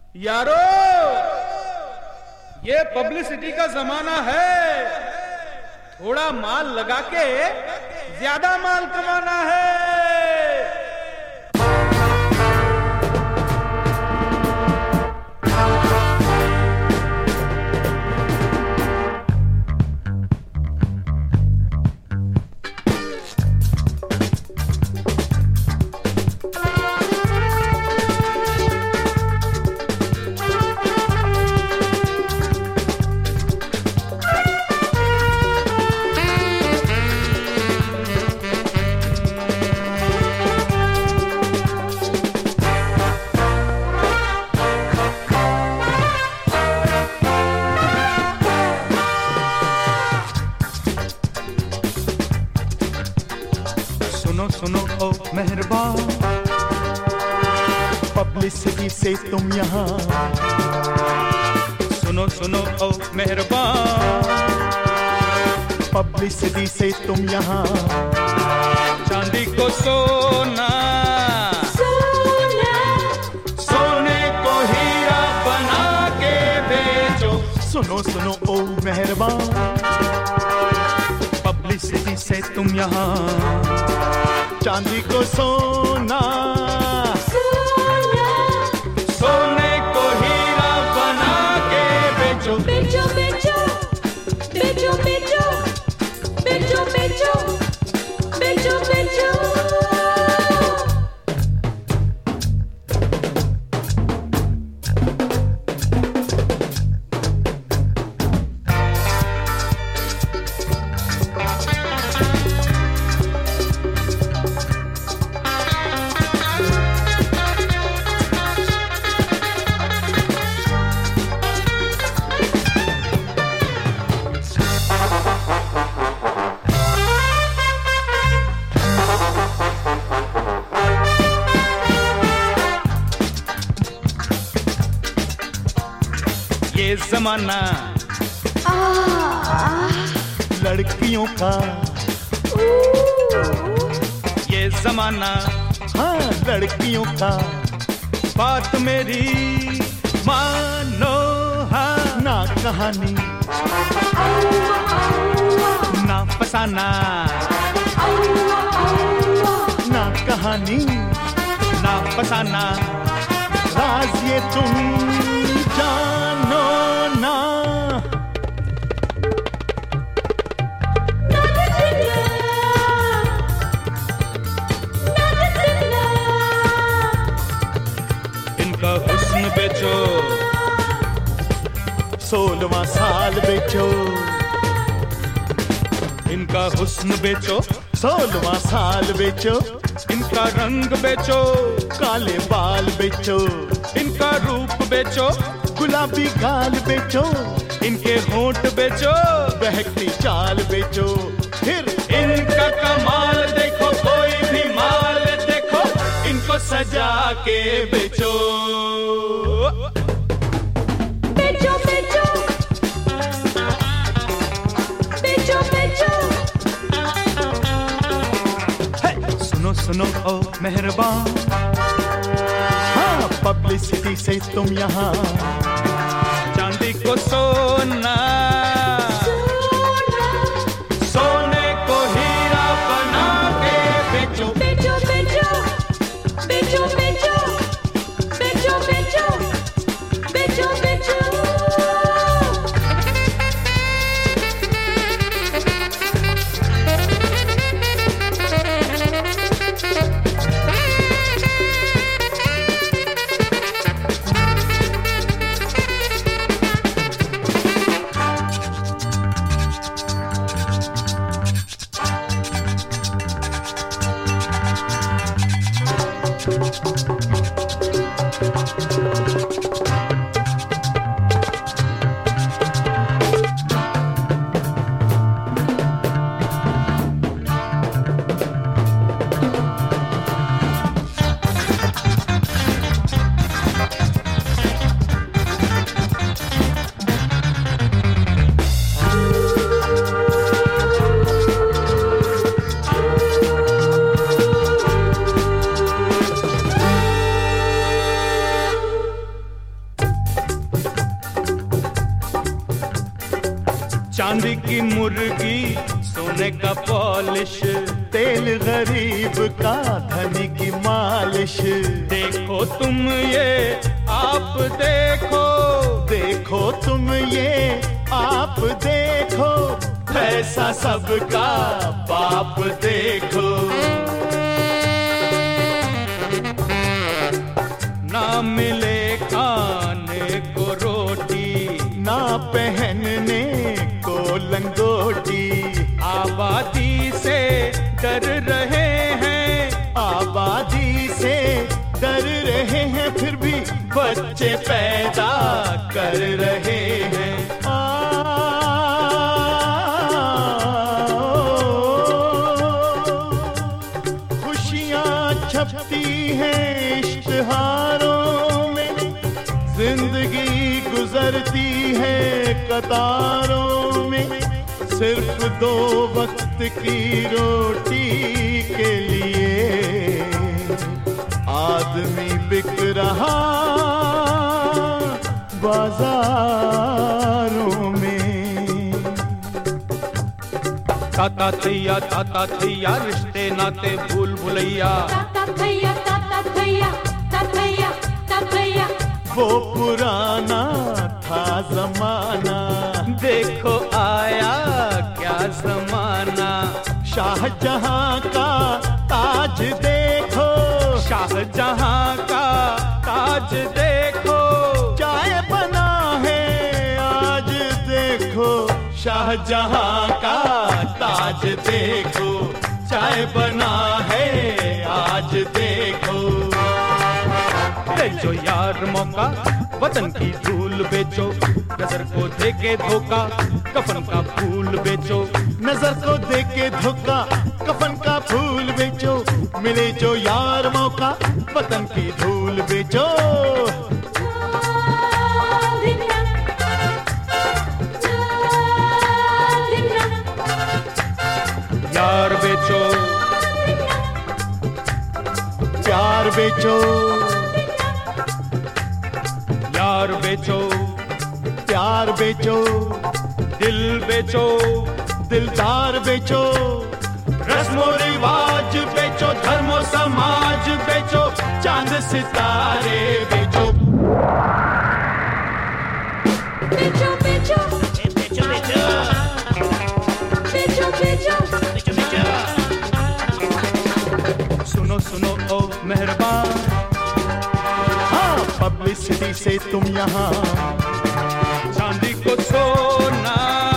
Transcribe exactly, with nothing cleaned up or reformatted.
यारो, ये पब्लिसिटी का जमाना है। थोड़ा माल लगा के ज्यादा माल कमाना है। सुनो सुनो ओ मेहरबान, पब्लिसिटी से तुम यहाँ। सुनो सुनो ओ मेहरबान, पब्लिसिटी से तुम यहाँ। चांदी को सोना, सोना, सोने को हीरा बना के बेचो। सुनो सुनो ओ मेहरबान, पब्लिसिटी से तुम यहाँ। चांदी को सोना, सोना, सोने को हीरा बना के बेचो। बेचो बेचो बेचो बेचो बेचो बेचो बेचो बेचो। ये जमाना लड़कियों का, ये जमाना हाँ लड़कियों का। बात मेरी मानो, हाँ ना कहानी ना फसाना, ना कहानी ना फसाना। राज ये तुम जानो ना। इनका हुस्न बेचो, सोलवा साल बेचो। इनका हुस्न बेचो, सोलवा साल बेचो। इनका रंग बेचो, काले बाल बेचो। इनका रूप बेचो, गुलाबी गाल बेचो। इनके होंठ बेचो, बहकती चाल बेचो। फिर इनका कमाल देखो, कोई भी माल देखो, इनको सजा के बेचो। बेचो बेचो बेचो बेचो। सुनो सुनो ओ मेहरबान, हाँ पब्लिसिटी से तुम यहाँ। चांदी को सोना, सोना, सोने को हीरा बना के बेचो। बेचो बेचो बेचो बेचो बेचो बेचो बेचो बेचो। चांदी की मुर्गी सोने का पॉलिश, तेल गरीब का धनी की मालिश। देखो तुम ये आप देखो, देखो तुम ये आप देखो, पैसा सबका बाप देखो। ना मिले खाने को रोटी, ना पहनने को लंगोटी, आबादी से डर रहे हैं, आबादी से डर रहे हैं, फिर भी बच्चे पैदा कर रहे हैं। आ, खुशियाँ छपती हैं इश्तिहारों में, जिंदगी गुजरती है कतारों में, सिर्फ दो वक्त की रोटी के लिए आदमी बिक रहा बाजारों में। ताता थैया ताता थैया रिश्ते नाते भूल भुलैया, ताता थैया ताता थैया तातैया तातैया। वो पुराना था जमाना, देखो आया क्या जमाना। शाहजहां का ताज देखो, शाहजहां का ताज देखो, चाय बना है आज देखो। शाहजहां का ताज देखो, चाय बना है आज देखो। बेचो यार मौका, वतन की धूल बेचो, नजर को देके धोखा, कफन का फूल बेचो। नजर को देके धोखा, कफन का फूल बेचो, मिले जो यार मौका, वतन की धूल बेचो। यार बेचो, प्यार बेचो, यार बेचो, प्यार बेचो, दिल बेचो, दिलदार बेचो, रस्मो रिवाज बेचो, धर्मो समाज बेचो, चांद सितारे बेचो। बेचो बेचो बेचो बेचो बेचो। सुनो सुनो ओ मेहरबान, हाँ पब्लिसिटी से तुम यहाँ चांदी को सोना